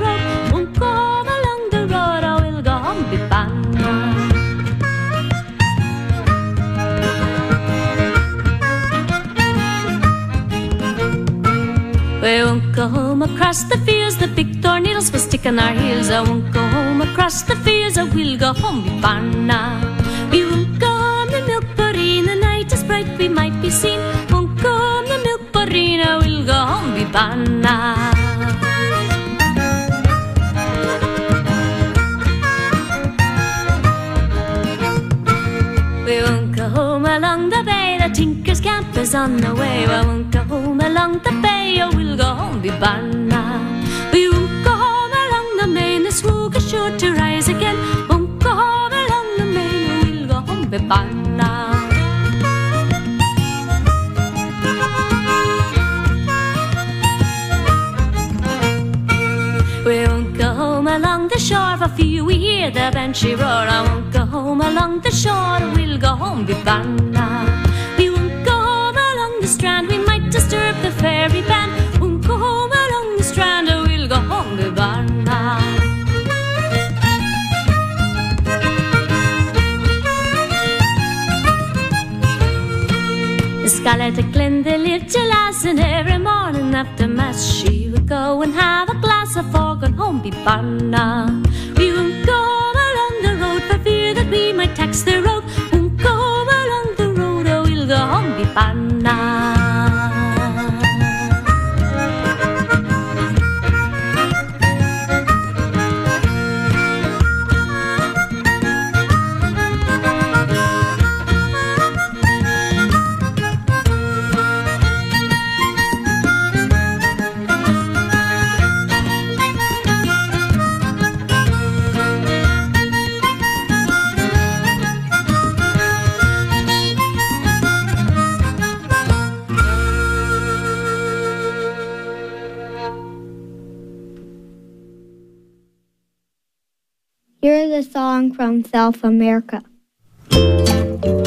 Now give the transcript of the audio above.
road. Won't go home along the road, I will go home be banna. We won't go home across the fields, the big tornadoes will stick on our heels. I won't go home across the fields, I will go home be banna. We won't go home the milk bureen, the night is bright, we might be seen. Won't go home the milk bureen, I will go home be banna. We won't go home along the bay, the Tinker's camp is on the way. I won't go home along the bay, I will go home be banna. We won't go home along the main, the Swoog is sure to rise again. Won't go home along the main, I will go home be banna. We won't go home along the shore, for fear we hear the banshee roar. I won't go home along the shore, we'll go home be banna. We won't go home along the strand, we might disturb the fairy band. Won't go home along the strand, we'll go home be banna. Scarlet Glenda lived to last, and every morning after mass she would go and have a glass of fog and home be banna. We won't go home along the road for fear that we might tax the road. Won't go home along the road, or we'll go home be banna. Here's a song from South America.